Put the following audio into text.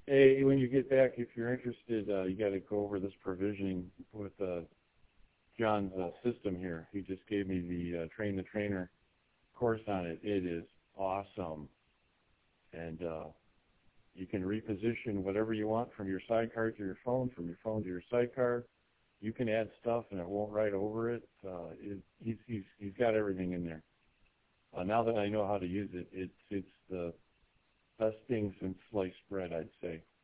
Hey, when you get back, if you're interested, you got to go over this provisioning with John's system here. He just gave me the Train the Trainer course on it. It is awesome. And you can reposition whatever you want from your sidecar to your phone, from your phone to your sidecar. You can add stuff and it won't write over it. He's got everything in there. Now that I know how to use it, it's the best thing since sliced bread, I'd say.